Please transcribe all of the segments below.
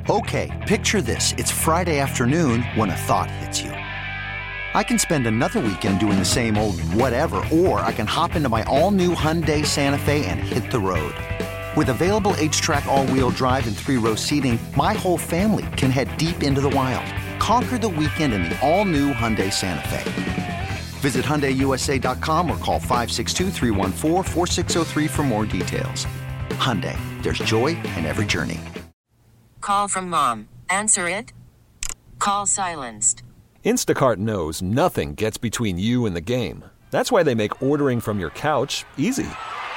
Okay, picture this. It's Friday afternoon when a thought hits you. I can spend another weekend doing the same old whatever, or I can hop into my all-new Hyundai Santa Fe and hit the road. With available H-Track all-wheel drive and 3-row seating, my whole family can head deep into the wild. Conquer the weekend in the all-new Hyundai Santa Fe. Visit HyundaiUSA.com or call 562-314-4603 for more details. Hyundai, there's joy in every journey. Call from mom. Answer it. Call silenced. Instacart knows nothing gets between you and the game. That's why they make ordering from your couch easy.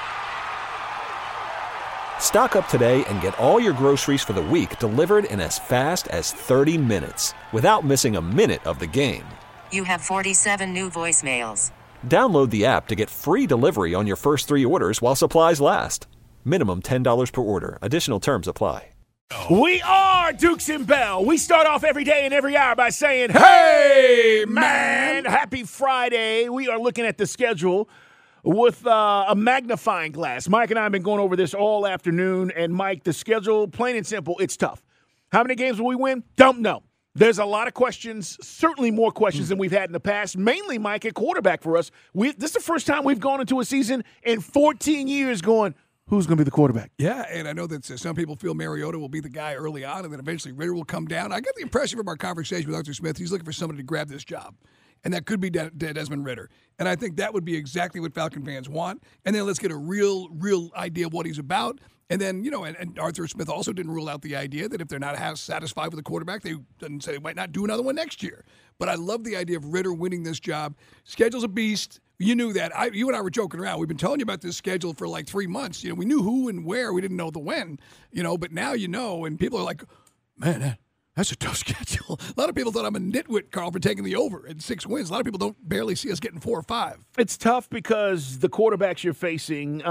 Stock up today and get all your groceries for the week delivered in as fast as 30 minutes without missing a minute of the game. You have 47 new voicemails. Download the app to get free delivery on your first 3 orders while supplies last. Minimum $10 per order. Additional terms apply. We are Dukes and Bell. We start off every day and every hour by saying, hey, man. Happy Friday. We are looking at the schedule with a magnifying glass. Mike and I have been going over this all afternoon. And, Mike, the schedule, plain and simple, it's tough. How many games will we win? Don't know. There's a lot of questions, certainly more questions than we've had in the past, mainly, Mike, at quarterback for us. This is the first time we've gone into a season in 14 years going, who's going to be the quarterback? Yeah, and I know that some people feel Mariota will be the guy early on, and then eventually Ridder will come down. I got the impression from our conversation with Arthur Smith, he's looking for somebody to grab this job. And that could be Desmond Ridder. And I think that would be exactly what Falcon fans want. And then let's get a real idea of what he's about. And then, and Arthur Smith also didn't rule out the idea that if they're not satisfied with the quarterback, they might not do another one next year. But I love the idea of Ridder winning this job. Schedule's a beast. You knew that. You and I were joking around. We've been telling you about this schedule for like 3 months. We knew who and where. We didn't know the when. But now you know, and people are like, man, that's a tough schedule. A lot of people thought I'm a nitwit, Carl, for taking the over at 6 wins. A lot of people don't barely see us getting 4 or 5. It's tough because the quarterbacks you're facing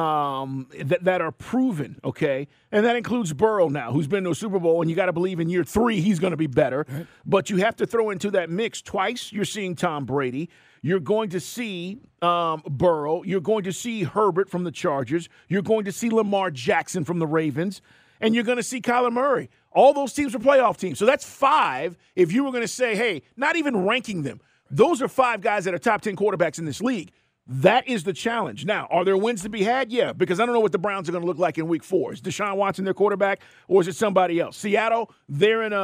that are proven, okay? And that includes Burrow now, who's been to a Super Bowl, and you got to believe in year 3 he's going to be better. Right. But you have to throw into that mix twice. You're seeing Tom Brady. You're going to see Burrow. You're going to see Herbert from the Chargers. You're going to see Lamar Jackson from the Ravens. And you're going to see Kyler Murray. All those teams are playoff teams. So that's 5 if you were going to say, hey, not even ranking them. Those are 5 guys that are top 10 quarterbacks in this league. That is the challenge. Now, are there wins to be had? Yeah, because I don't know what the Browns are going to look like in week 4. Is Deshaun Watson their quarterback, or is it somebody else? Seattle, they're in a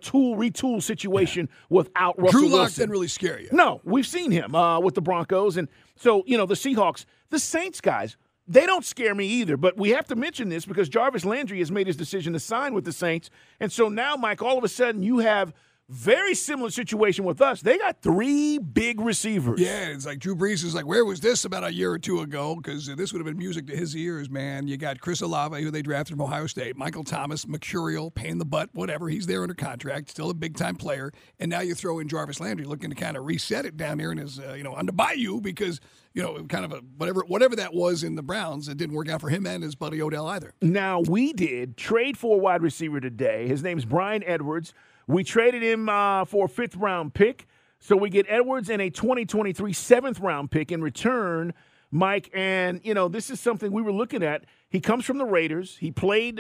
retool situation without Russell Drew Lock Wilson. didn't really scare you. No, we've seen him with the Broncos. And so, the Seahawks, the Saints guys, they don't scare me either, but we have to mention this because Jarvis Landry has made his decision to sign with the Saints. And so now, Mike, all of a sudden you have very similar situation with us. They got 3 big receivers. Yeah, it's like Drew Brees is like, where was this about a year or 2 ago? Because this would have been music to his ears, man. You got Chris Olave, who they drafted from Ohio State, Michael Thomas, Mercurial, pain in the butt, whatever. He's there under contract, still a big-time player. And now you throw in Jarvis Landry looking to kind of reset it down here in his, on the bayou because, kind of a whatever that was in the Browns, it didn't work out for him and his buddy Odell either. Now, we did trade for a wide receiver today. His name's Brian Edwards. We traded him for a 5th-round pick. So we get Edwards and a 2023 7th-round pick in return, Mike. And, this is something we were looking at. He comes from the Raiders. He played,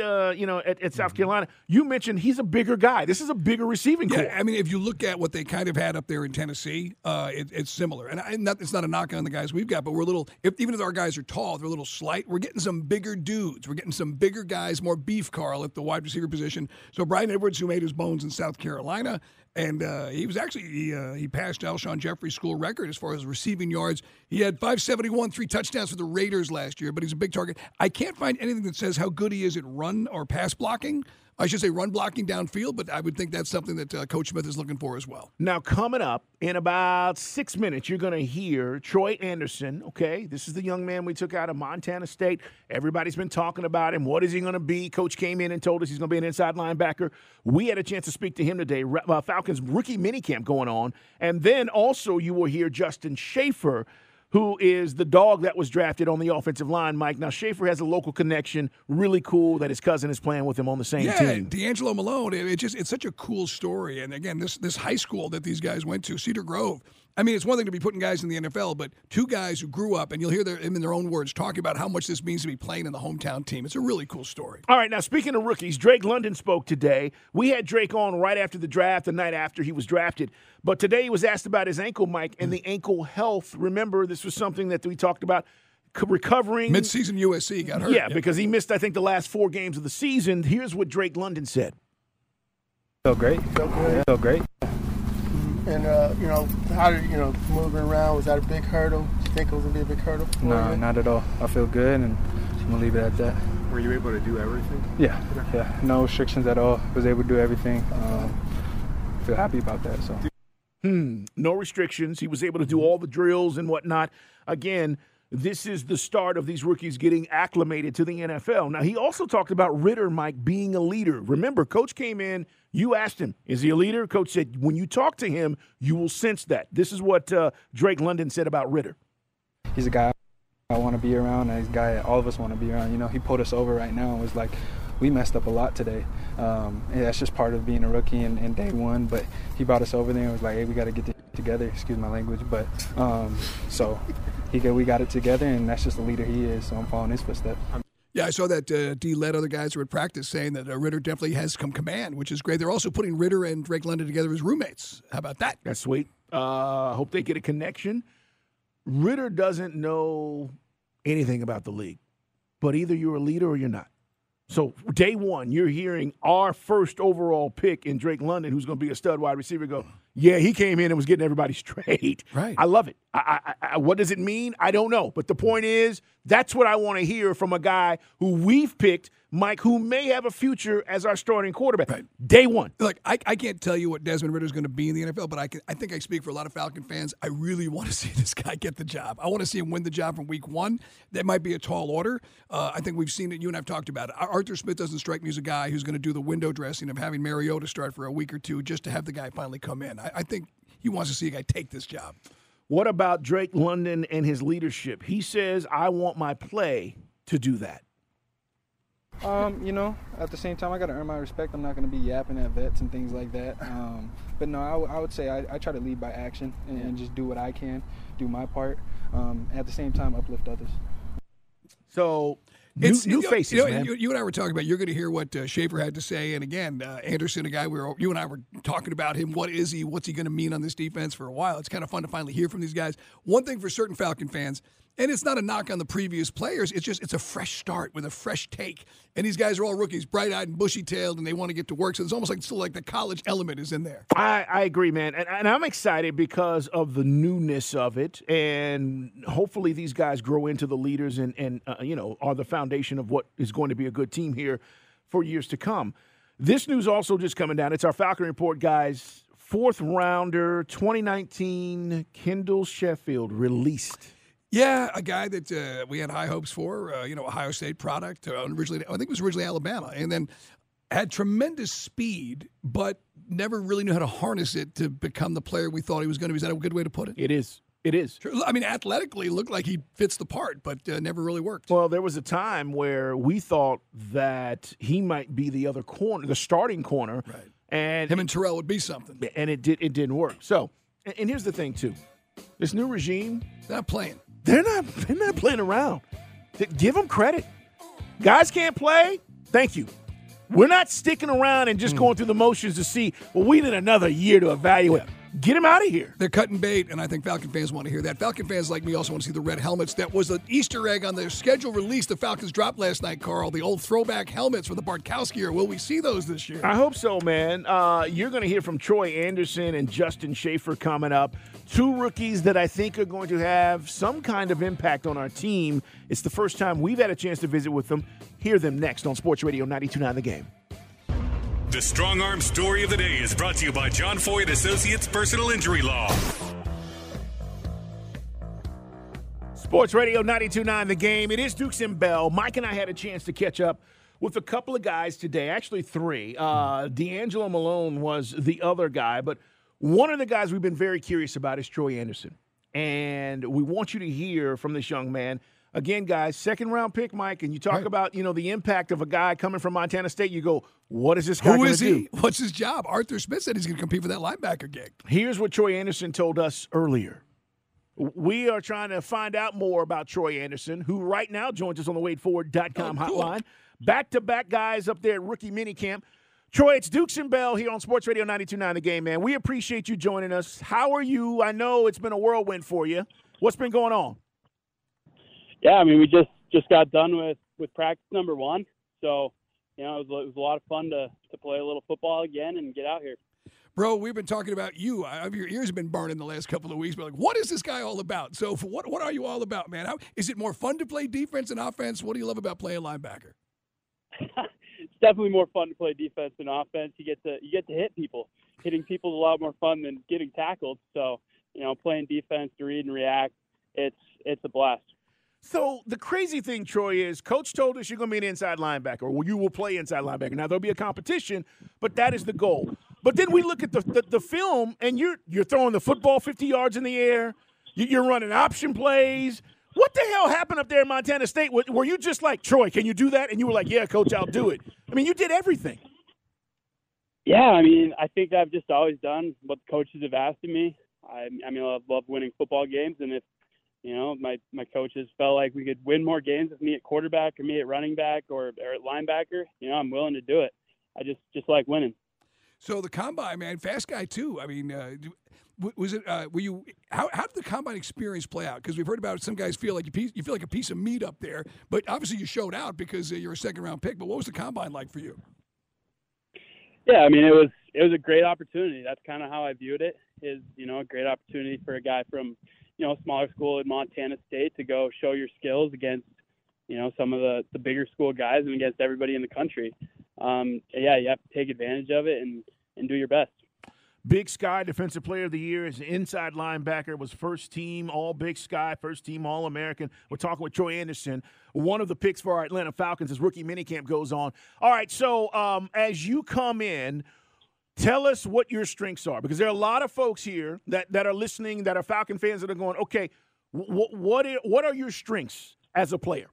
at South Carolina. You mentioned he's a bigger guy. This is a bigger receiving core. Yeah, I mean, if you look at what they kind of had up there in Tennessee, it's similar. And it's not a knock on the guys we've got, but we're a little – even if our guys are tall, they're a little slight. We're getting some bigger dudes. We're getting some bigger guys, more beef, Carl, at the wide receiver position. So Brian Edwards, who made his bones in South Carolina, and he was actually he passed Alshon Jeffrey's school record as far as receiving yards. He had 571, 3 touchdowns for the Raiders last year, but he's a big target. I can't find anything that says how good he is at run or pass blocking. I should say run blocking downfield, but I would think that's something that Coach Smith is looking for as well. Now, coming up in about 6 minutes, you're going to hear Troy Anderson, okay? This is the young man we took out of Montana State. Everybody's been talking about him. What is he going to be? Coach came in and told us he's going to be an inside linebacker. We had a chance to speak to him today. Falcons rookie minicamp going on. And then also you will hear Justin Schaefer, who is the dog that was drafted on the offensive line, Mike. Now, Schaefer has a local connection. Really cool that his cousin is playing with him on the same team. D'Angelo Malone, it's such a cool story. And, again, this high school that these guys went to, Cedar Grove, I mean, it's one thing to be putting guys in the NFL, but two guys who grew up, and you'll hear them in their own words talking about how much this means to be playing in the hometown team. It's a really cool story. All right, now speaking of rookies, Drake London spoke today. We had Drake on right after the draft, the night after he was drafted. But today he was asked about his ankle, Mike, and the ankle health. Remember, this was something that we talked about, recovering. Midseason USC got hurt. Yeah, because he missed, I think, the last 4 games of the season. Here's what Drake London said. Felt great. Felt good. Yeah, felt great. And, how did, moving around, was that a big hurdle? Do you think it was going to be a big hurdle? No, not at all. I feel good, and I'm going to leave it at that. Were you able to do everything? Yeah. No restrictions at all. Was able to do everything. Feel happy about that. So. No restrictions. He was able to do all the drills and whatnot. Again, this is the start of these rookies getting acclimated to the NFL. Now, he also talked about Ridder, Mike, being a leader. Remember, Coach came in, you asked him, is he a leader? Coach said, when you talk to him, you will sense that. This is what Drake London said about Ridder. He's a guy I want to be around, and he's a guy all of us want to be around. He pulled us over right now and was like, we messed up a lot today. And that's just part of being a rookie in day one. But he brought us over there and was like, hey, we got to get this together. Excuse my language. But so we got it together, and that's just the leader he is. So I'm following his footsteps. Yeah, I saw that D led other guys who were at practice saying that Ridder definitely has some command, which is great. They're also putting Ridder and Drake London together as roommates. How about that? That's sweet. Hope they get a connection. Ridder doesn't know anything about the league, but either you're a leader or you're not. So day one, you're hearing our first overall pick in Drake London, who's going to be a stud wide receiver, go, yeah, he came in and was getting everybody straight. Right. I love it. What does it mean? I don't know. But the point is, that's what I want to hear from a guy who we've picked, Mike, who may have a future as our starting quarterback. Right. Day one. Look, I can't tell you what Desmond Ridder is going to be in the NFL, but I think I speak for a lot of Falcon fans. I really want to see this guy get the job. I want to see him win the job from week one. That might be a tall order. I think we've seen it. You and I have talked about it. Arthur Smith doesn't strike me as a guy who's going to do the window dressing of having Mariota start for a week or two just to have the guy finally come in. I think he wants to see a guy take this job. What about Drake London and his leadership? He says, I want my play to do that. At the same time, I got to earn my respect. I'm not going to be yapping at vets and things like that. But no, I would say I try to lead by action and just do what I can, do my part. At the same time, uplift others. So new faces, man. You and I were talking about, you're going to hear what Schaefer had to say. And again, Anderson, a guy you and I were talking about him. What is he? What's he going to mean on this defense for a while? It's kind of fun to finally hear from these guys. One thing for certain Falcon fans, and it's not a knock on the previous players. It's a fresh start with a fresh take. And these guys are all rookies, bright-eyed and bushy-tailed, and they want to get to work. So it's almost like the college element is in there. I agree, man. And I'm excited because of the newness of it. And hopefully these guys grow into the leaders and are the foundation of what is going to be a good team here for years to come. This news also just coming down. It's our Falcon Report, guys. 4th rounder, 2019, Kendall Sheffield released. Yeah, a guy that we had high hopes for, Ohio State product. Originally, I think it was originally Alabama, and then had tremendous speed, but never really knew how to harness it to become the player we thought he was going to be. Is that a good way to put it? It is. It is. I mean, athletically, looked like he fits the part, but never really worked. Well, there was a time where we thought that he might be the other corner, the starting corner. Right. And him and Terrell would be something. And it didn't work. So, and here's the thing, too. This new regime. They're not playing. They're not playing around. Give them credit. Guys can't play. Thank you. We're not sticking around and just going through the motions to see, well, we need another year to evaluate. Get him out of here. They're cutting bait, and I think Falcon fans want to hear that. Falcon fans like me also want to see the red helmets. That was an Easter egg on their schedule release the Falcons dropped last night, Carl. The old throwback helmets from the Bartkowski era. Will we see those this year? I hope so, man. You're going to hear from Troy Anderson and Justin Schaefer coming up. 2 rookies that I think are going to have some kind of impact on our team. It's the first time we've had a chance to visit with them. Hear them next on Sports Radio 92.9 The Game. The Strong Arm Story of the Day is brought to you by John Foy & Associates Personal Injury Law. Sports Radio 92.9 The Game. It is Dukes and Bell. Mike and I had a chance to catch up with a couple of guys today, actually 3. D'Angelo Malone was the other guy, but one of the guys we've been very curious about is Troy Anderson. And we want you to hear from this young man Again, guys, second-round pick, Mike, and you talk about, the impact of a guy coming from Montana State. You go, what is this guy going to do? Who is he? What's his job? Arthur Smith said he's going to compete for that linebacker gig. Here's what Troy Anderson told us earlier. We are trying to find out more about Troy Anderson, who right now joins us on the WadeFord.com hotline. Back-to-back guys up there at rookie minicamp. Troy, it's Dukes and Bell here on Sports Radio 92.9 The Game, man. We appreciate you joining us. How are you? I know it's been a whirlwind for you. What's been going on? Yeah, I mean, we just got done with practice number 1. So, it was a lot of fun to play a little football again and get out here. Bro, we've been talking about you. Your ears have been burning the last couple of weeks. But what is this guy all about? So, what are you all about, man? Is it more fun to play defense and offense? What do you love about playing linebacker? It's definitely more fun to play defense than offense. You get to hit people. Hitting people is a lot more fun than getting tackled. So, playing defense to read and react, it's a blast. So the crazy thing, Troy, is Coach told us you're going to be an inside linebacker, or you will play inside linebacker. Now, there'll be a competition, but that is the goal. But then we look at the film, and you're throwing the football 50 yards in the air. You're running option plays. What the hell happened up there in Montana State? Were you just like, Troy, can you do that? And you were like, yeah, Coach, I'll do it. I mean, you did everything. Yeah, I mean, I think I've just always done what the coaches have asked of me. I love winning football games, and if my coaches felt like we could win more games with me at quarterback or me at running back or at linebacker, I'm willing to do it. I just like winning. So the combine, man, fast guy too. I mean, was it? Were you? How did the combine experience play out? Because we've heard about some guys feel like you feel like a piece of meat up there, but obviously you showed out because you're a second-round pick. But what was the combine like for you? Yeah, I mean, it was a great opportunity. That's kind of how I viewed it. Is a great opportunity for a guy from a smaller school in Montana State to go show your skills against some of the bigger school guys and against everybody in the country. Yeah, you have to take advantage of it and do your best. Big Sky Defensive Player of the Year is an inside linebacker, was first team All Big Sky, first team All American. We're talking with Troy Anderson, one of the picks for our Atlanta Falcons as rookie minicamp goes on. All right, so as you come in, tell us what your strengths are, because there are a lot of folks here that are listening, that are Falcon fans that are going, okay, what are your strengths as a player?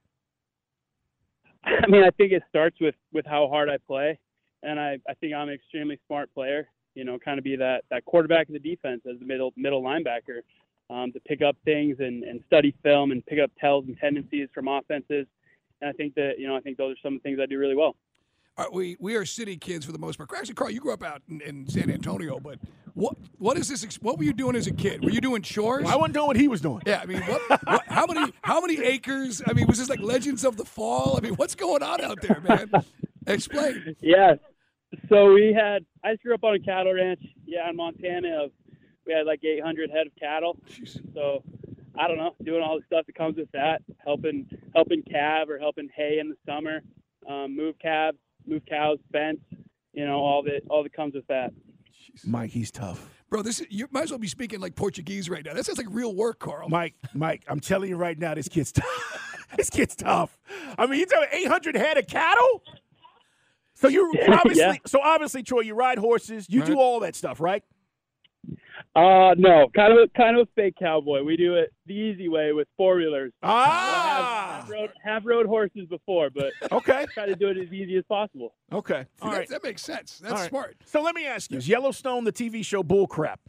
I mean, I think it starts with how hard I play, and I think I'm an extremely smart player. Kind of be that quarterback of the defense as the middle linebacker, to pick up things and study film and pick up tells and tendencies from offenses. And I think that I think those are some of the things I do really well. We are city kids for the most part. Actually, Carl, you grew up out in San Antonio, but what is this? What were you doing as a kid? Were you doing chores? I wasn't doing what he was doing. Yeah, I mean, how many acres? I mean, was this like Legends of the Fall? I mean, what's going on out there, man? Explain. Yeah. So I grew up on a cattle ranch, in Montana. We had like 800 head of cattle. Jeez. So I don't know, doing all the stuff that comes with that, helping calve or helping hay in the summer, move cows, fence, all that comes with that. Mike, he's tough. Bro, you might as well be speaking like Portuguese right now. That sounds like real work, Carl. Mike, I'm telling you right now, this kid's tough. This kid's tough. I mean, you're talking 800 head of cattle? So obviously, Troy, you ride horses, you do all that stuff, right? No, kind of a fake cowboy. We do it the easy way with four-wheelers. Have rode horses before, but okay, try to do it as easy as possible. Okay, all right, that makes sense. That's smart. So let me ask you: is Yellowstone the TV show bull crap?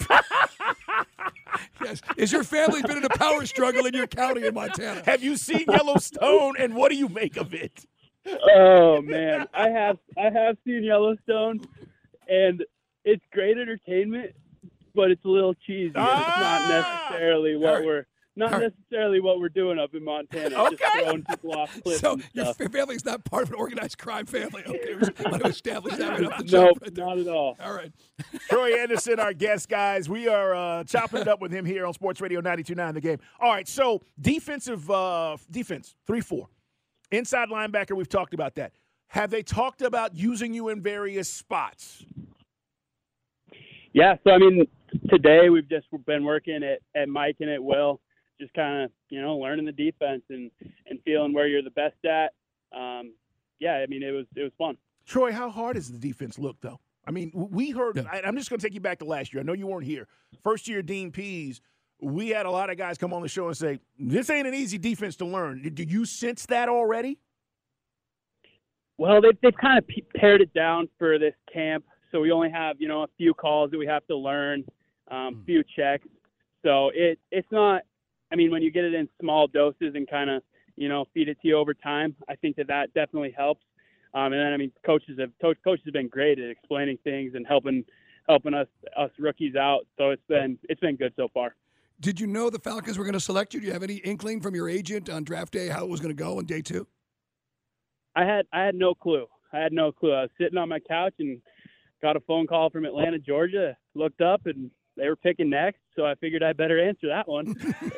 Yes. Has your family been in a power struggle in your county in Montana? Have you seen Yellowstone, and what do you make of it? Oh man, I have seen Yellowstone, and it's great entertainment, but it's a little cheesy. It's not necessarily what we're doing up in Montana. Okay. Just throwing people off cliffs. So and your stuff. family's not part of an organized crime family. Okay, we want to establish that right off the No, jump right there. not at all. All right. Troy Anderson, our guest, guys. We are chopping it up with him here on Sports Radio 92.9 The Game. All right, so defense, 3-4. Inside linebacker, we've talked about that. Have they talked about using you in various spots? Yeah, so I mean, today we've just been working at Mike and at Will, just kind of, learning the defense and feeling where you're the best at. Yeah, I mean, it was fun. Troy, how hard does the defense look, though? I mean, we heard – I'm just going to take you back to last year. I know you weren't here. First year, Dean Pease, we had a lot of guys come on the show and say, this ain't an easy defense to learn. Do you sense that already? Well, they've kind of pared it down for this camp. So we only have, a few calls that we have to learn, few checks. So it's not, when you get it in small doses and kind of, feed it to you over time, I think that definitely helps. And then, coaches have been great at explaining things and helping us rookies out. So it's been good so far. Did you know the Falcons were going to select you? Do you have any inkling from your agent on draft day how it was going to go on day 2? I had no clue. I was sitting on my couch and got a phone call from Atlanta, Georgia. Looked up and they were picking next, so I figured I better answer that one.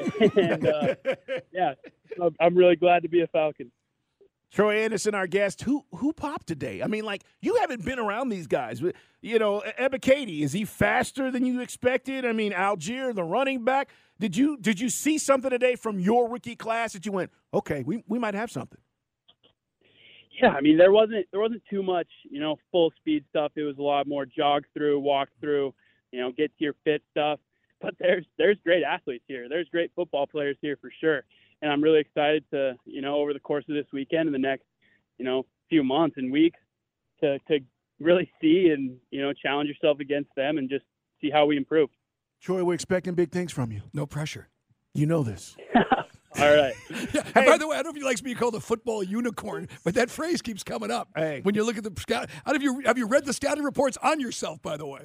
And I'm really glad to be a Falcon. Troy Anderson, our guest, who popped today? You haven't been around these guys. Ebiketie, is he faster than you expected? Algier, the running back. Did you see something today from your rookie class that you went, okay, we might have something? Yeah, there wasn't too much, full speed stuff. It was a lot more jog through, walk through, get to your fit stuff. But there's great athletes here. There's great football players here for sure. And I'm really excited to, over the course of this weekend and the next, few months and weeks to really see and, challenge yourself against them and just see how we improve. Troy, we're expecting big things from you. No pressure. You know this. All right. Yeah. Hey, by the way, I don't know if he likes being called a football unicorn, but that phrase keeps coming up when you look at the scout. Have you read the scouting reports on yourself, by the way?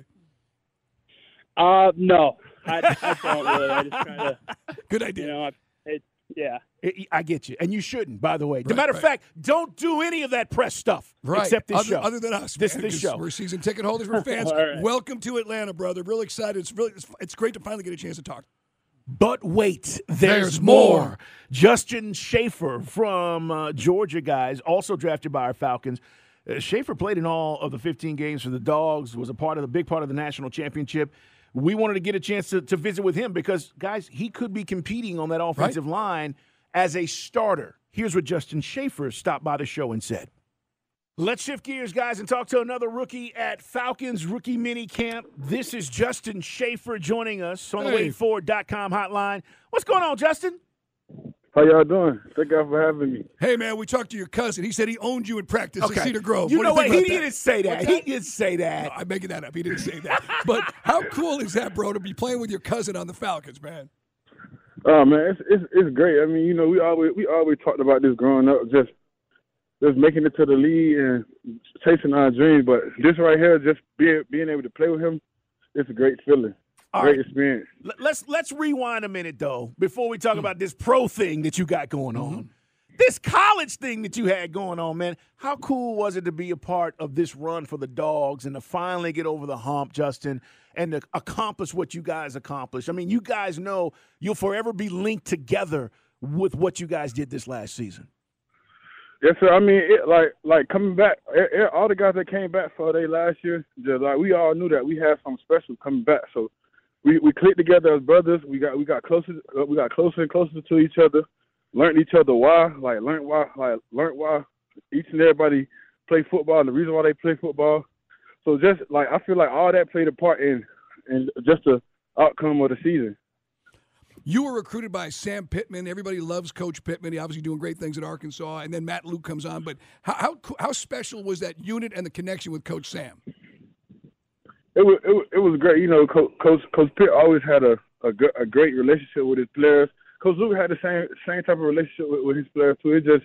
No, I don't really. I just try to. Good idea. Yeah. I get you. And you shouldn't, by the way. As a matter of fact, don't do any of that press stuff except this show. Other than us. This show. We're season ticket holders. We're fans. Right. Welcome to Atlanta, brother. Real excited. It's great to finally get a chance to talk. But wait, there's more. Justin Schaefer from Georgia, guys, also drafted by our Falcons. Schaefer played in all of the 15 games for the Dogs, was a big part of the national championship. We wanted to get a chance to visit with him because, guys, he could be competing on that offensive line as a starter. Here's what Justin Schaefer stopped by the show and said. Let's shift gears, guys, and talk to another rookie at Falcons Rookie Mini Camp. This is Justin Schaefer joining us on the WadeFord.com hotline. What's going on, Justin? How y'all doing? Thank you for having me. Hey, man, we talked to your cousin. He said he owned you in practice at Cedar Grove. You know what? He didn't say that. He didn't say that. No, I'm making that up. He didn't say that. But how cool is that, bro, to be playing with your cousin on the Falcons, man? Oh, man, it's great. We always talked about this growing up, just making it to the league and chasing our dreams. But this right here, just being able to play with him, it's a great feeling. Great experience. Let's rewind a minute, though, before we talk about this pro thing that you got going on. This college thing that you had going on, man. How cool was it to be a part of this run for the Dogs and to finally get over the hump, Justin, and to accomplish what you guys accomplished? You guys know you'll forever be linked together with what you guys did this last season. Yes, sir. Like coming back, all the guys that came back for their last year, we all knew that we had something special coming back. So we clicked together as brothers. We got closer and closer to each other. Learned each other why. Learned why each and everybody play football and the reason why they play football. So I feel like all that played a part in just the outcome of the season. You were recruited by Sam Pittman. Everybody loves Coach Pittman. He's obviously doing great things at Arkansas. And then Matt Luke comes on. But how special was that unit and the connection with Coach Sam? It was great. Coach Pitt always had a great relationship with his players. Coach Luke had the same type of relationship with his players too. It just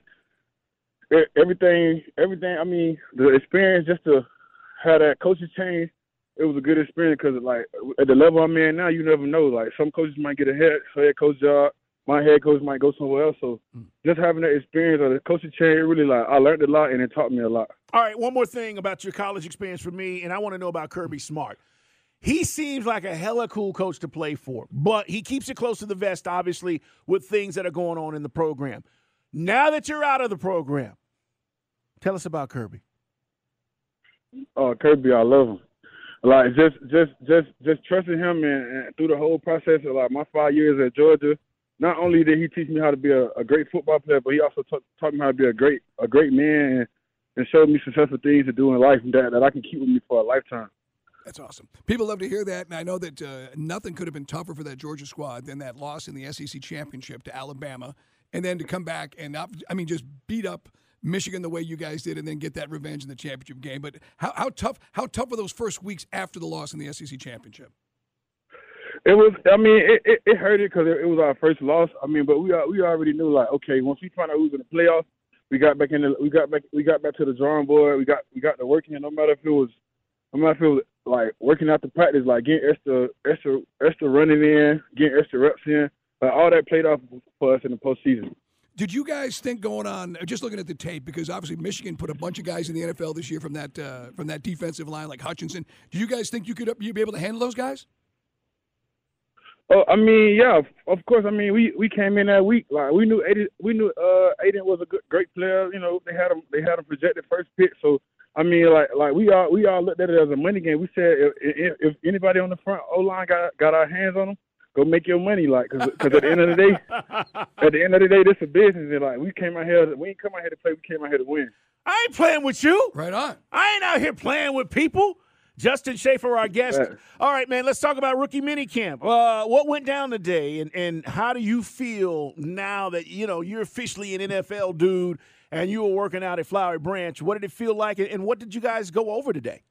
everything. The experience just to have that coaching change. It was a good experience because, at the level I'm in now, you never know. Some coaches might get a head coach job. My head coach might go somewhere else. So just having that experience of the coaching change, really, I learned a lot and it taught me a lot. All right, one more thing about your college experience for me, and I want to know about Kirby Smart. He seems like a hella cool coach to play for, but he keeps it close to the vest, obviously, with things that are going on in the program. Now that you're out of the program, tell us about Kirby. Oh, Kirby, I love him. Just trusting him and through the whole process of my 5 years at Georgia. Not only did he teach me how to be a great football player, but he also taught me how to be a great man and showed me successful things to do in life that I can keep with me for a lifetime. That's awesome. People love to hear that, and I know that nothing could have been tougher for that Georgia squad than that loss in the SEC championship to Alabama, and then to come back and just beat up Michigan the way you guys did, and then get that revenge in the championship game. But how tough were those first weeks after the loss in the SEC championship? It was. I mean, it hurt it because it was our first loss. I mean, but we already knew, like, okay, once we found out we was in the playoffs, we got back to the drawing board. We got to working. No matter if it was like working out the practice, like getting extra running in, getting extra reps in, like all that played off for us in the postseason. Did you guys think going on, just looking at the tape, because obviously Michigan put a bunch of guys in the NFL this year from that defensive line like Hutchinson. Do you guys think you'd be able to handle those guys? Oh, I mean, yeah, of course. I mean, we came in that week, like we knew Aiden was a great player. You know, they had him projected first pick. So I mean, like we all looked at it as a money game. We said if anybody on the front O line got our hands on them, go make your money, like, because at the end of the day, this is a business. And like we ain't come out here to play. We came out here to win. I ain't playing with you. Right on. I ain't out here playing with people. Justin Schaefer, our guest. Right. All right, man, let's talk about rookie minicamp. What went down today, and how do you feel now that, you know, you're officially an NFL dude and you were working out at Flowery Branch? What did it feel like, and what did you guys go over today?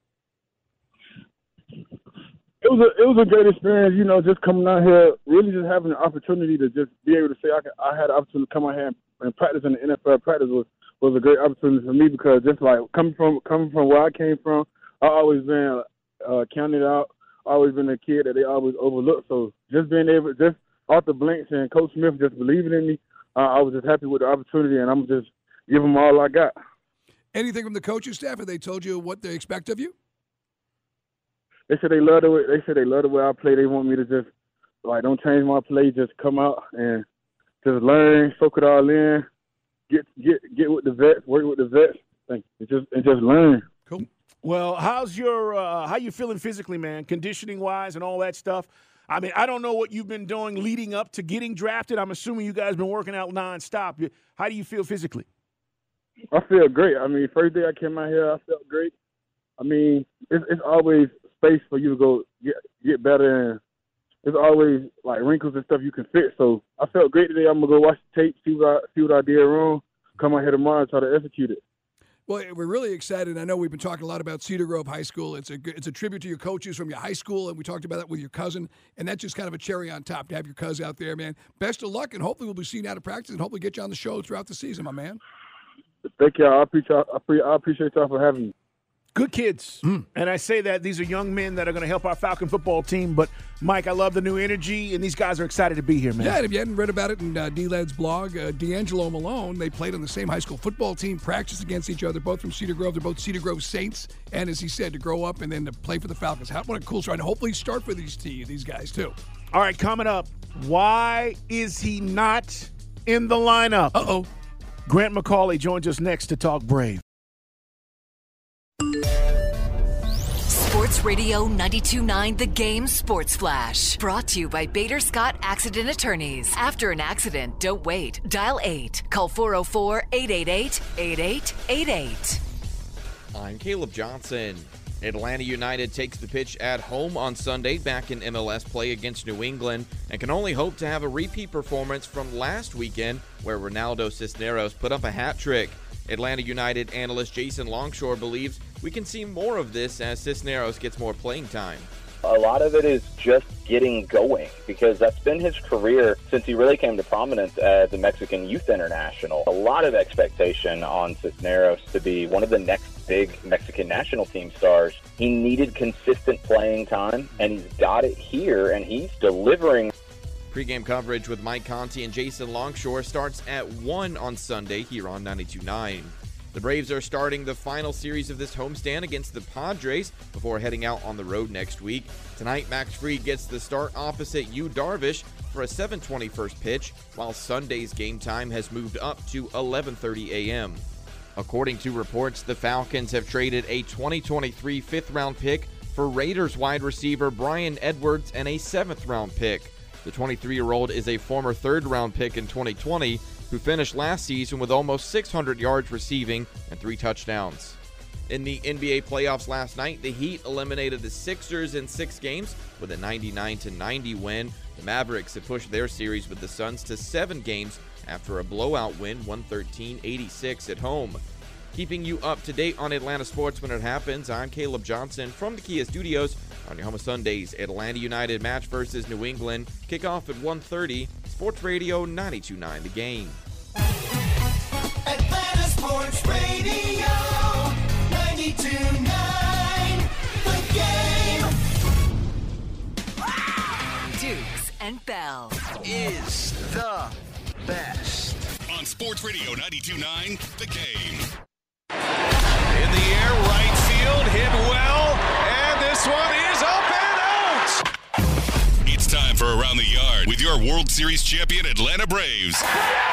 It was a great experience, you know, just coming out here, really just having the opportunity to just be able to say I had the opportunity to come out here and practice in the NFL. Practice was a great opportunity for me, because just like coming from where I came from, I always been counted out, always been a kid that they always overlooked. So just being able, just Arthur Blanks and Coach Smith just believing in me, I was just happy with the opportunity, and I'm just giving them all I got. Anything from the coaching staff? Have they told you what they expect of you? They said they love the way I play. They want me to just, like, don't change my play, just come out and just learn, soak it all in, get with the vets, work with the vets, and just learn. Cool. Well, how you feeling physically, man, conditioning-wise and all that stuff? I mean, I don't know what you've been doing leading up to getting drafted. I'm assuming you guys been working out nonstop. How do you feel physically? I feel great. I mean, first day I came out here, I felt great. I mean, it's always space for you to go get better, and there's always, like, wrinkles and stuff you can fix. So I felt great today. I'm going to go watch the tape, see what I did wrong, come out here tomorrow and try to execute it. Well, we're really excited. I know we've been talking a lot about Cedar Grove High School. It's a tribute to your coaches from your high school, and we talked about that with your cousin, and that's just kind of a cherry on top to have your cousin out there, man. Best of luck, and hopefully we'll be seeing you out of practice and hopefully get you on the show throughout the season, my man. Thank you. I appreciate y'all for having me. Good kids. And I say that these are young men that are going to help our Falcon football team. But, Mike, I love the new energy, and these guys are excited to be here, man. Yeah, and if you hadn't read about it in D-Led's blog, D'Angelo Malone, they played on the same high school football team, practiced against each other, both from Cedar Grove. They're both Cedar Grove Saints. And as he said, to grow up and then to play for the Falcons. What a cool story. And hopefully start for these guys, too. All right, coming up, why is he not in the lineup? Uh-oh. Grant McCauley joins us next to talk Brave. Sports Radio 92.9 The Game Sports Flash. Brought to you by Bader Scott Accident Attorneys. After an accident, don't wait. Dial 8. Call 404-888-8888. I'm Caleb Johnson. Atlanta United takes the pitch at home on Sunday back in MLS play against New England and can only hope to have a repeat performance from last weekend where Ronaldo Cisneros put up a hat trick. Atlanta United analyst Jason Longshore believes we can see more of this as Cisneros gets more playing time. A lot of it is just getting going, because that's been his career since he really came to prominence as a Mexican youth international. A lot of expectation on Cisneros to be one of the next big Mexican national team stars. He needed consistent playing time, and he's got it here, and he's delivering. Pre-game coverage with Mike Conti and Jason Longshore starts at 1 on Sunday here on 92.9. The Braves are starting the final series of this homestand against the Padres before heading out on the road next week. Tonight, Max Fried gets the start opposite Yu Darvish for a 7:20 first pitch, while Sunday's game time has moved up to 11:30 a.m. According to reports, the Falcons have traded a 2023 fifth-round pick for Raiders wide receiver Bryan Edwards and a 7th-round pick. The 23-year-old is a former 3rd-round pick in 2020 who finished last season with almost 600 yards receiving and 3 touchdowns. In the NBA playoffs last night, the Heat eliminated the Sixers in 6 games with a 99-90 win. The Mavericks have pushed their series with the Suns to 7 games after a blowout win, 113-86 at home. Keeping you up to date on Atlanta sports when it happens, I'm Caleb Johnson from the Kia Studios on your home of Sunday's Atlanta United match versus New England. Kickoff at 1:30. Sports Radio 92.9 The Game. Atlanta Sports Radio 92.9 The Game. Dukes and Bell is the best. On Sports Radio 92.9 The Game. In the air, right field, hit well, and this one is up and out. It's time for Around the Yard with your World Series champion Atlanta Braves.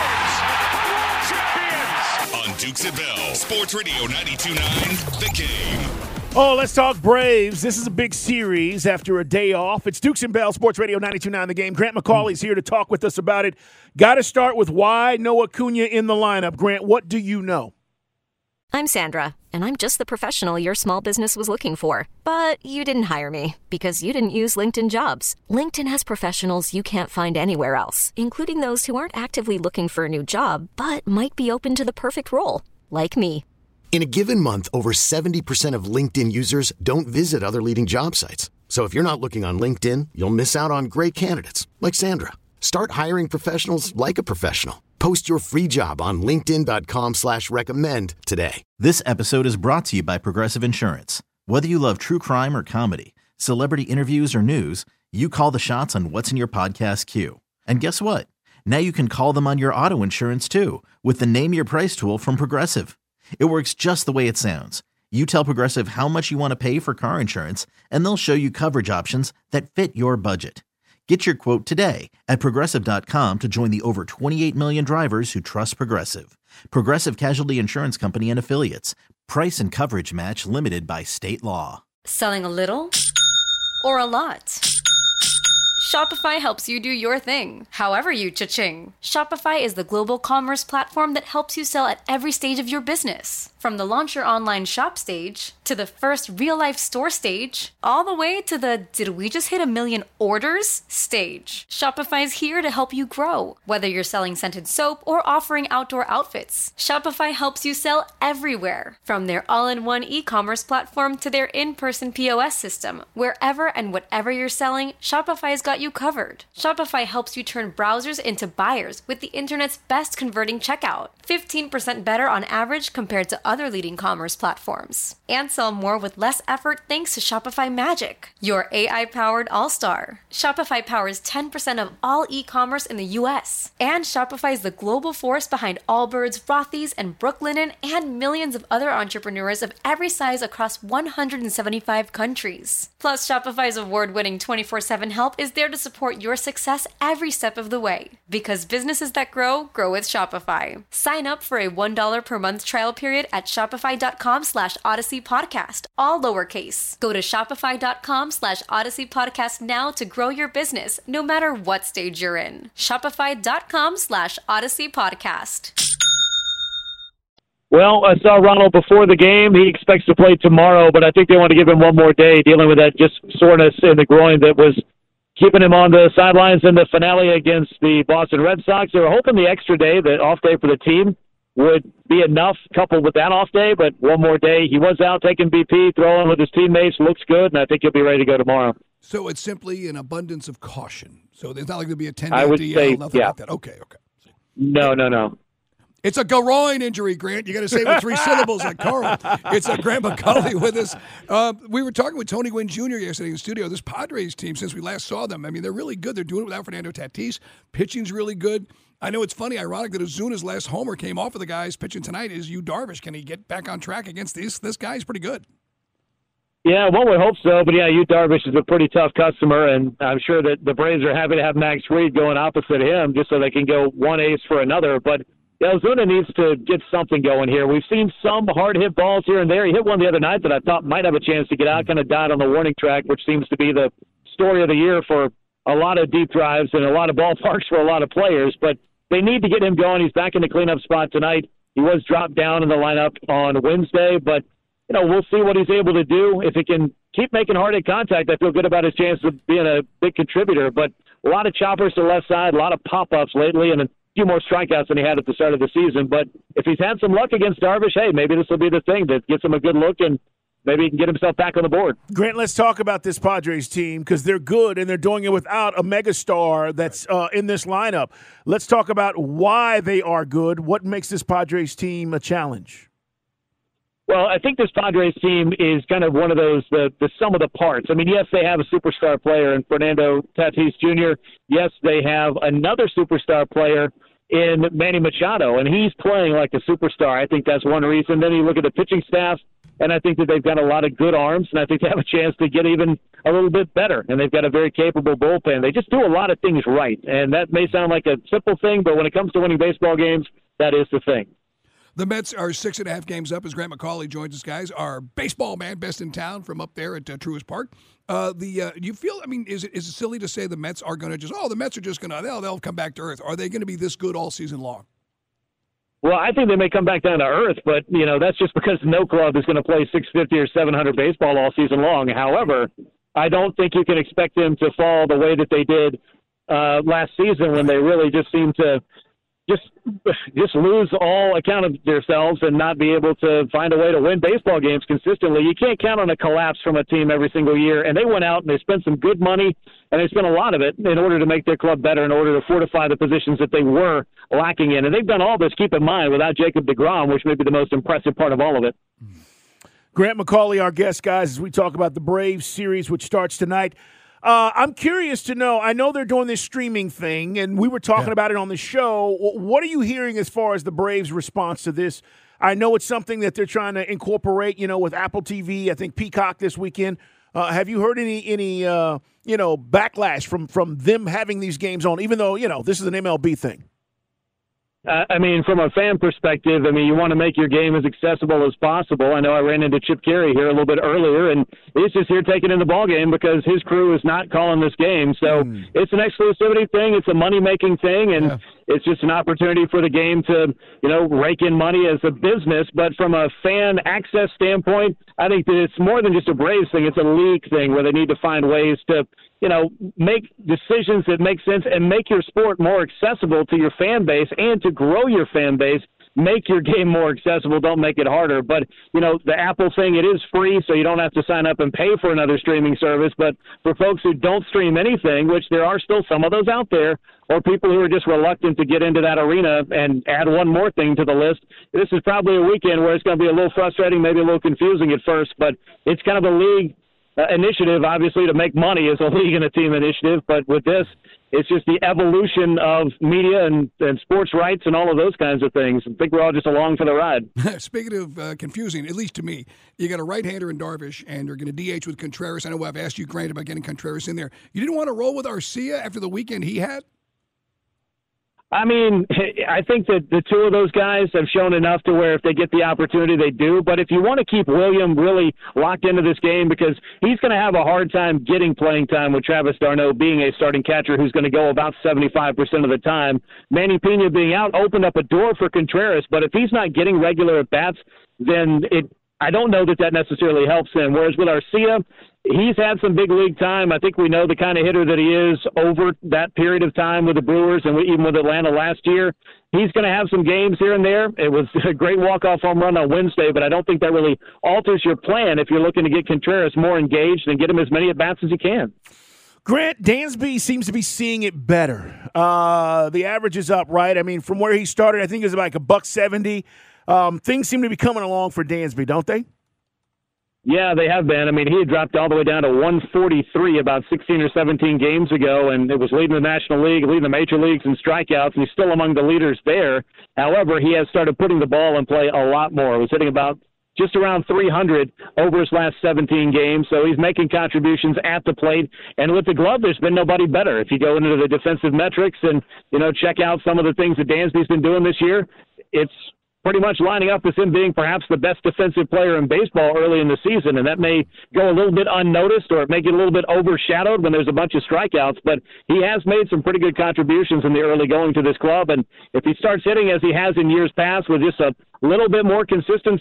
World champions! On Dukes and Bell, Sports Radio 92.9 The Game. Oh, let's talk Braves. This is a big series after a day off. It's Dukes and Bell, Sports Radio 92.9 The Game. Grant McCauley's here to talk with us about it. Got to start with why no Acuna in the lineup. Grant, what do you know? I'm Sandra, and I'm just the professional your small business was looking for. But you didn't hire me because you didn't use LinkedIn Jobs. LinkedIn has professionals you can't find anywhere else, including those who aren't actively looking for a new job, but might be open to the perfect role, like me. In a given month, over 70% of LinkedIn users don't visit other leading job sites. So if you're not looking on LinkedIn, you'll miss out on great candidates like Sandra. Start hiring professionals like a professional. Post your free job on linkedin.com/recommend today. This episode is brought to you by Progressive Insurance. Whether you love true crime or comedy, celebrity interviews or news, you call the shots on what's in your podcast queue. And guess what? Now you can call them on your auto insurance too with the Name Your Price tool from Progressive. It works just the way it sounds. You tell Progressive how much you want to pay for car insurance, and they'll show you coverage options that fit your budget. Get your quote today at Progressive.com to join the over 28 million drivers who trust Progressive. Progressive Casualty Insurance Company and Affiliates. Price and coverage match limited by state law. Selling a little or a lot? Shopify helps you do your thing, however you cha-ching. Shopify is the global commerce platform that helps you sell at every stage of your business. From the launch your online shop stage, to the first real-life store stage, all the way to the did we just hit 1 million orders stage. Shopify's here to help you grow. Whether you're selling scented soap or offering outdoor outfits, Shopify helps you sell everywhere. From their all-in-one e-commerce platform to their in-person POS system, wherever and whatever you're selling, Shopify's got you covered. Shopify helps you turn browsers into buyers with the internet's best converting checkout. 15% better on average compared to other leading commerce platforms. And sell more with less effort thanks to Shopify Magic, your AI-powered all-star. Shopify powers 10% of all e-commerce in the U.S. And Shopify is the global force behind Allbirds, Rothy's, and Brooklinen, and millions of other entrepreneurs of every size across 175 countries. Plus, Shopify's award-winning 24/7 help is there to support your success every step of the way. Because businesses that grow, grow with Shopify. Sign up for a $1 per month trial period at shopify.com/Odyssey Podcast, all lowercase. Go to shopify.com/Odyssey Podcast now to grow your business, no matter what stage you're in. Shopify.com/Odyssey Podcast. Well, I saw Ronald before the game. He expects to play tomorrow, but I think they want to give him one more day dealing with that just soreness in the groin that was keeping him on the sidelines in the finale against the Boston Red Sox. They were hoping the extra day, the off day for the team, would be enough coupled with that off day, but one more day. He was out taking BP, throwing with his teammates, looks good, and I think he'll be ready to go tomorrow. So it's simply an abundance of caution. So there's not like there'll be a 10-day I would DL, say, nothing yeah. like that. Okay. No. It's a groin injury, Grant. You got to say it with 3 syllables like Carl. It's a Grant McCauley with us. We were talking with Tony Gwynn Jr. yesterday in the studio. This Padres team, since we last saw them, I mean, they're really good. They're doing it without Fernando Tatis. Pitching's really good. I know it's funny, ironic that Ozuna's last homer came off of the guys pitching tonight is Yu Darvish. Can he get back on track against this guy? He's pretty good. Yeah, one would hope so, but yeah, Yu Darvish is a pretty tough customer, and I'm sure that the Braves are happy to have Max Fried going opposite him just so they can go one ace for another. But yeah, Ozuna needs to get something going here. We've seen some hard-hit balls here and there. He hit one the other night that I thought might have a chance to get out, kind of died on the warning track, which seems to be the story of the year for a lot of deep drives and a lot of ballparks for a lot of players. But they need to get him going. He's back in the cleanup spot tonight. He was dropped down in the lineup on Wednesday, but we'll see what he's able to do. If he can keep making hard-hit contact, I feel good about his chances of being a big contributor. But a lot of choppers to the left side, a lot of pop-ups lately, and a few more strikeouts than he had at the start of the season. But if he's had some luck against Darvish, hey, maybe this will be the thing that gets him a good look and maybe he can get himself back on the board. Grant, let's talk about this Padres team because they're good and they're doing it without a megastar that's in this lineup. Let's talk about why they are good. What makes this Padres team a challenge? Well, I think this Padres team is kind of one of those, the sum of the parts. I mean, yes, they have a superstar player in Fernando Tatis Jr. Yes, they have another superstar player in Manny Machado, and he's playing like a superstar. I think that's one reason. Then you look at the pitching staff, and I think that they've got a lot of good arms, and I think they have a chance to get even a little bit better. And they've got a very capable bullpen. They just do a lot of things right, and that may sound like a simple thing, but when it comes to winning baseball games, that is the thing. The Mets are 6.5 games up as Grant McCauley joins us, guys. Our baseball man, best in town from up there at Truist Park. Do you feel, I mean, is it silly to say the Mets are going to the Mets are just going to, they'll come back to earth. Are they going to be this good all season long? Well, I think they may come back down to earth, but, that's just because no club is going to play 650 or 700 baseball all season long. However, I don't think you can expect them to fall the way that they did last season when they really just seemed to just lose all account of themselves and not be able to find a way to win baseball games consistently. You can't count on a collapse from a team every single year. And they went out and they spent some good money, and they spent a lot of it in order to make their club better, in order to fortify the positions that they were lacking in. And they've done all this, keep in mind, without Jacob deGrom, which may be the most impressive part of all of it. Grant McCauley, our guest, guys, as we talk about the Braves series, which starts tonight. I'm curious to know, I know they're doing this streaming thing, and we were talking about it on the show. What are you hearing as far as the Braves' response to this? I know it's something that they're trying to incorporate, with Apple TV, I think Peacock this weekend. Have you heard any backlash from them having these games on, even though, this is an MLB thing? From a fan perspective, you want to make your game as accessible as possible. I know I ran into Chip Carey here a little bit earlier, and he's just here taking in the ball game because his crew is not calling this game. So it's an exclusivity thing. It's a money-making thing, and it's just an opportunity for the game to, rake in money as a business. But from a fan access standpoint, I think that it's more than just a Braves thing. It's a league thing where they need to find ways to make decisions that make sense and make your sport more accessible to your fan base and to grow your fan base. Make your game more accessible. Don't make it harder. But, the Apple thing, it is free, so you don't have to sign up and pay for another streaming service. But for folks who don't stream anything, which there are still some of those out there, or people who are just reluctant to get into that arena and add one more thing to the list, this is probably a weekend where it's going to be a little frustrating, maybe a little confusing at first. But it's kind of a league initiative, obviously, to make money is a league and a team initiative. But with this, it's just the evolution of media and sports rights and all of those kinds of things. I think we're all just along for the ride. Speaking of confusing, at least to me, you got a right-hander in Darvish, and you're going to DH with Contreras. I know I've asked you, Grant, about getting Contreras in there. You didn't want to roll with Arcia after the weekend he had? I think that the two of those guys have shown enough to where if they get the opportunity, they do. But if you want to keep William really locked into this game, because he's going to have a hard time getting playing time with Travis d'Arnaud being a starting catcher who's going to go about 75% of the time. Manny Pena being out opened up a door for Contreras, but if he's not getting regular at-bats, then I don't know that necessarily helps him. Whereas with Arcia, he's had some big league time. I think we know the kind of hitter that he is over that period of time with the Brewers and even with Atlanta last year. He's going to have some games here and there. It was a great walk-off home run on Wednesday, but I don't think that really alters your plan if you're looking to get Contreras more engaged and get him as many at-bats as you can. Grant, Dansby seems to be seeing it better. The average is up, right? From where he started, I think it was like $170. Things seem to be coming along for Dansby, don't they? Yeah, they have been. He had dropped all the way down to 143 about 16 or 17 games ago, and it was leading the National League, leading the major leagues in strikeouts, and he's still among the leaders there. However, he has started putting the ball in play a lot more. He was hitting about just around 300 over his last 17 games, so he's making contributions at the plate. And with the glove, there's been nobody better. If you go into the defensive metrics and, check out some of the things that Dansby's been doing this year, it's pretty much lining up with him being perhaps the best defensive player in baseball early in the season, and that may go a little bit unnoticed or it may get a little bit overshadowed when there's a bunch of strikeouts, but he has made some pretty good contributions in the early going to this club, and if he starts hitting as he has in years past with just a little bit more consistency,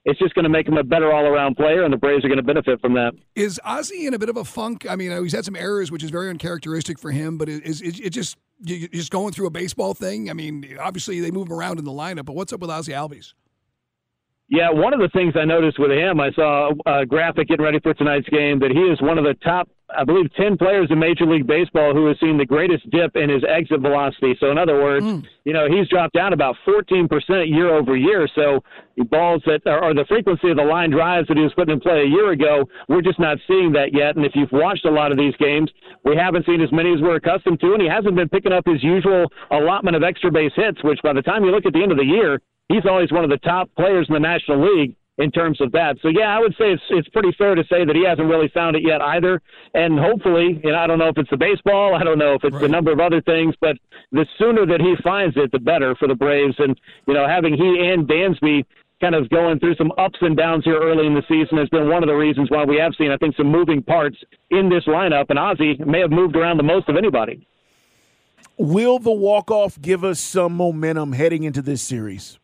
it's just going to make him a better all-around player, and the Braves are going to benefit from that. Is Ozzie in a bit of a funk? I mean, he's had some errors, which is very uncharacteristic for him, but is it just you're just going through a baseball thing? I mean, obviously they move him around in the lineup, but what's up with Ozzie Albies? Yeah, one of the things I noticed with him, I saw a graphic getting ready for tonight's game, that he is one of the top, I believe, 10 players in Major League Baseball who has seen the greatest dip in his exit velocity. So in other words, he's dropped down about 14% year over year. So the balls that or the frequency of the line drives that he was putting in play a year ago, we're just not seeing that yet. And if you've watched a lot of these games, we haven't seen as many as we're accustomed to, and he hasn't been picking up his usual allotment of extra base hits, which by the time you look at the end of the year, he's always one of the top players in the National League in terms of that. So, yeah, I would say it's pretty fair to say that he hasn't really found it yet either. And hopefully, I don't know if it's the baseball, I don't know if it's a number of other things, but the sooner that he finds it, the better for the Braves. And, having he and Dansby kind of going through some ups and downs here early in the season has been one of the reasons why we have seen, I think, some moving parts in this lineup. And Ozzie may have moved around the most of anybody. Will the walk-off give us some momentum heading into this series?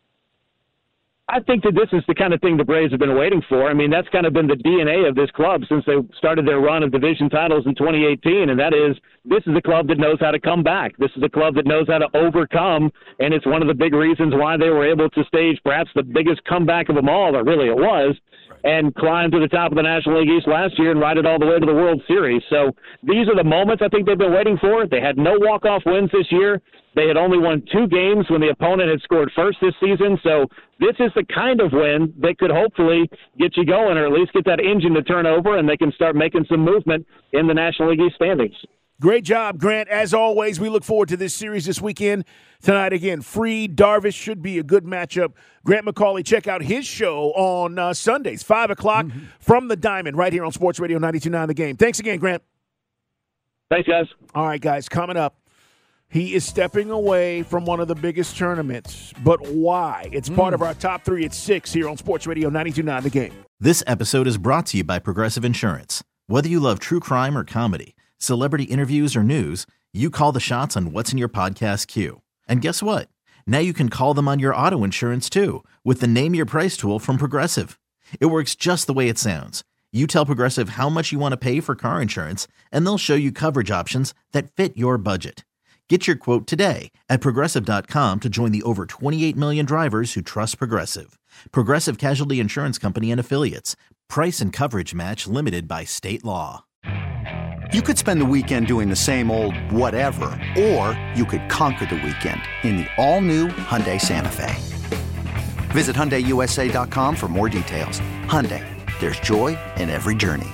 I think that this is the kind of thing the Braves have been waiting for. I mean, that's kind of been the DNA of this club since they started their run of division titles in 2018, and that is this is a club that knows how to come back. This is a club that knows how to overcome, and it's one of the big reasons why they were able to stage perhaps the biggest comeback of them all, or really it was, and climb to the top of the National League East last year and ride it all the way to the World Series. So these are the moments I think they've been waiting for. They had no walk-off wins this year. They had only won 2 games when the opponent had scored first this season. So this is the kind of win that could hopefully get you going, or at least get that engine to turn over, and they can start making some movement in the National League East standings. Great job, Grant. As always, we look forward to this series this weekend. Tonight, again, Fried, Darvish should be a good matchup. Grant McCauley, check out his show on Sundays, 5 o'clock from the Diamond, right here on Sports Radio 92.9 The Game. Thanks again, Grant. Thanks, guys. All right, guys, coming up. He is stepping away from one of the biggest tournaments, but why? It's part of our top 3 at 6 here on Sports Radio 92.9 The Game. This episode is brought to you by Progressive Insurance. Whether you love true crime or comedy, celebrity interviews or news, you call the shots on what's in your podcast queue. And guess what? Now you can call them on your auto insurance too with the Name Your Price tool from Progressive. It works just the way it sounds. You tell Progressive how much you want to pay for car insurance, and they'll show you coverage options that fit your budget. Get your quote today at Progressive.com to join the over 28 million drivers who trust Progressive. Progressive Casualty Insurance Company and Affiliates. Price and coverage match limited by state law. You could spend the weekend doing the same old whatever, or you could conquer the weekend in the all-new Hyundai Santa Fe. Visit HyundaiUSA.com for more details. Hyundai, there's joy in every journey.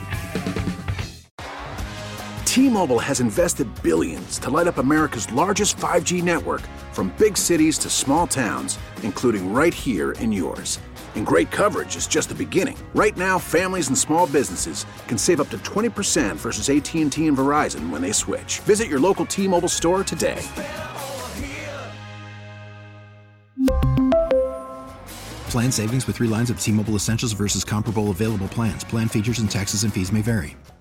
T-Mobile has invested billions to light up America's largest 5G network, from big cities to small towns, including right here in yours. And great coverage is just the beginning. Right now, families and small businesses can save up to 20% versus AT&T and Verizon when they switch. Visit your local T-Mobile store today. Plan savings with 3 lines of T-Mobile Essentials versus comparable available plans. Plan features and taxes and fees may vary.